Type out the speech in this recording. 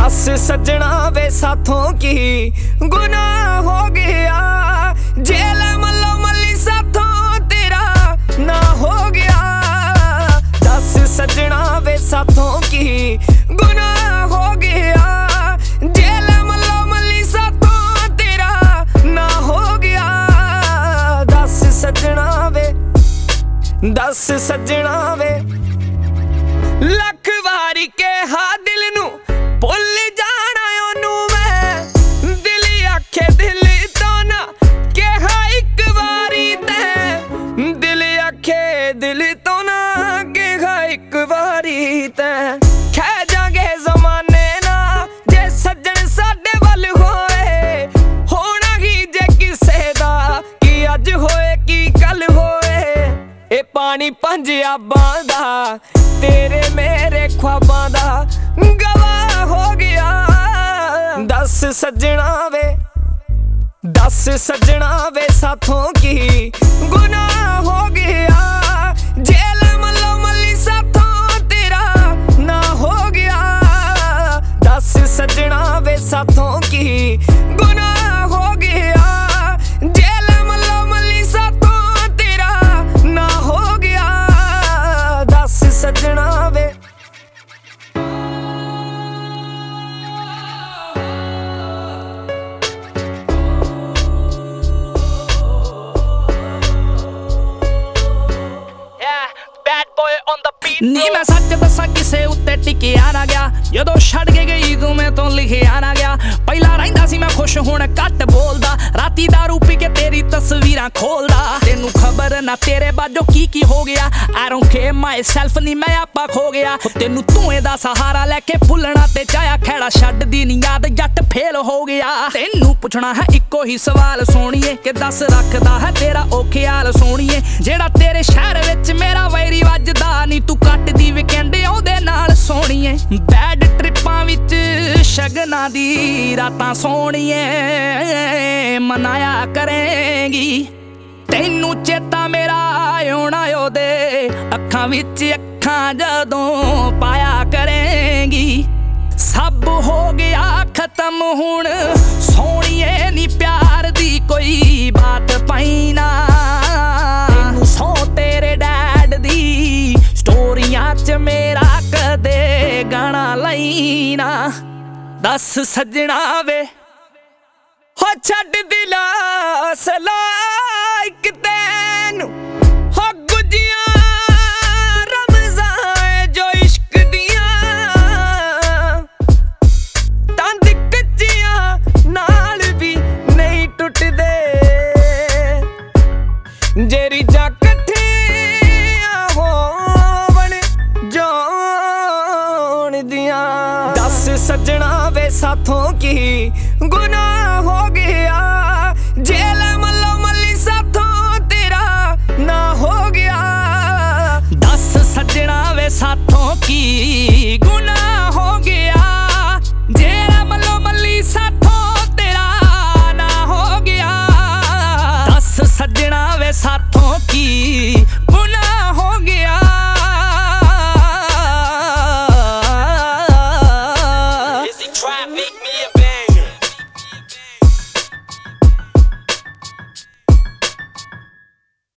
दस सजना वे साथों की गुनाह हो गया, जेल मल्लो मल्ली साथों तेरा ना हो गया। दस सजना वे साथों की गुनाह हो गया, जेल मल्लो मल्ली साथों तेरा ना हो गया। दस सजना वे, दस सजना वे लख वारी के हा दिल नू भुल जाना ओनू मैं, दिल आखे दिल तो ना कहा एक वारी तैं, दिल आखे दिल तो ना कहा एक वारी तैं। खै जागे जमाने ना जे सज्जन साडे वल होए, होना ही जे किसे दा कि अज होए कि कल होए। ए पानी पंजाबां दा तेरे मेरे ख्वाबां दा गवाह हो गया। दस सजना वे, दस सजना वे साथों की गुनाह हो गया, जेल मल्लो मल्ली साथों तेरा ना हो गया। दस सजना वे साथों की गुनाह हो गया, जेल मल्लो मल्ली साथों तेरा ना हो गया। दस सजना वे नी मैं सच दसा किसे उत्ते टिकिया ना गया, जदों छड़ के गई तू मैं तो लिखिया ना गया। पहला रहिंदा सी मैं खुश हुण घट बोलदा, राती दारू पी के तेरी तस्वीरां खोलदा। तेनू खबर ना तेरे बाजो की हो गया, I don't care myself नी मैं आपा खो गया। तेनू धुएं दा सहारा लैके भुलना ते चाया, खैड़ा छड्ड दी नी याद जट फेल हो गया। तेनू पुछना है इक्को ही सवाल सोहणीए, कि दस रखदा है तेरा ओ ख्याल सोहणीए। जेड़ा तेरे शहर विच मेरा वैरी वजदा नी, तू कट दी वीकेंड ओहदे नाल सोहणीए। बैड ट्रिपां विच शगना दी रातां सोहणीए मनाया करेंगी। तेनू चेता मेरा आना ओहदे अखां विच अखां जदों पाया करेंगी। सब हो गया खत्म हुण सोहणीए नी प्यार दी कोई बात पैना। तेनू सौ तेरे डैड दी स्टोरियां च मेरा कदे गाना लईना। दस सजना वे हो छड्ड दिला सलाइक तैनू, हो गुजियां रमज़ां जो इश्क दियां, तंद कच्चियां नाल भी नहीं टुटदे, जेरी जा कट्ठियां होवन जोण दियां। दस सजना वे साथों की गुनाह हो गया, जेल